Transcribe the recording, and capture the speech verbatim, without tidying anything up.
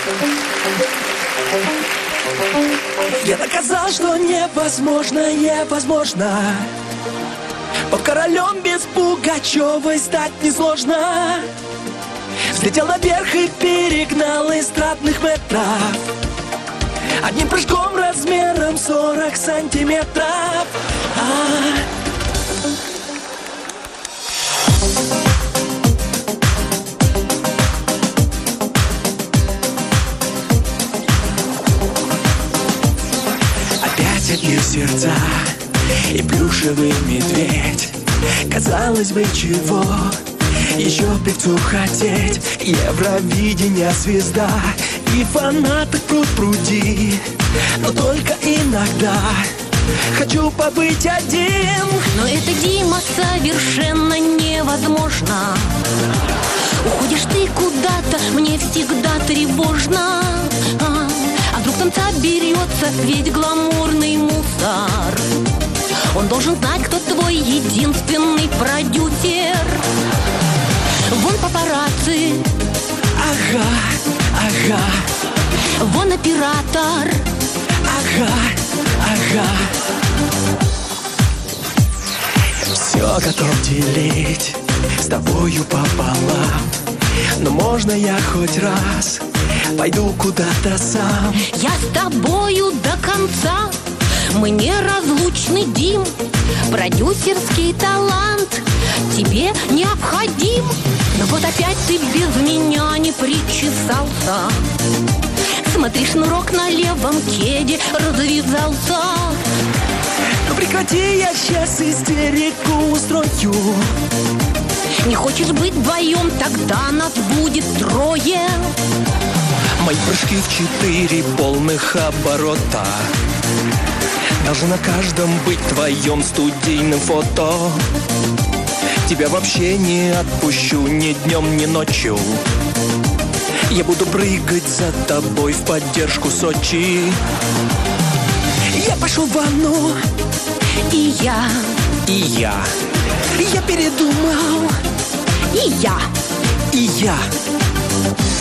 Я доказал, что невозможное возможно. Под королем без Пугачевой стать несложно. Взлетел наверх и перегнал эстрадных метров одним прыжком размером сорок сантиметров. А-а-а. Опять бью сердца и плюшевый медведь. Казалось бы, чего еще певцу хотеть? Евровидение звезда и фанаток пруд-пруди. Но только иногда хочу побыть один. Но это, Дима, совершенно невозможно. Уходишь ты куда-то, мне всегда тревожно. А, а вдруг там соберется весь гламурный мусор? Он должен знать, кто твой единственный продюсер. Вон папарацци. Ага, ага. Вон оператор. Ага, ага. Все готов делить с тобою пополам. Но можно я хоть раз пойду куда-то сам? Я с тобою до конца. Мы неразлучны, Дим. Продюсерский талант тебе необходим. Но вот опять ты без меня не причесался. Смотри, шнурок на левом кеде развязался. Ну прекрати, я сейчас истерику устрою. Не хочешь быть вдвоем, тогда нас будет трое. Мои прыжки в четыре полных оборота. Даже на каждом быть твоем студийным фото. Тебя вообще не отпущу ни днем, ни ночью. Я буду прыгать за тобой в поддержку Сочи. Я пошел в ванну. И я. И я. Я передумал. И я. И я.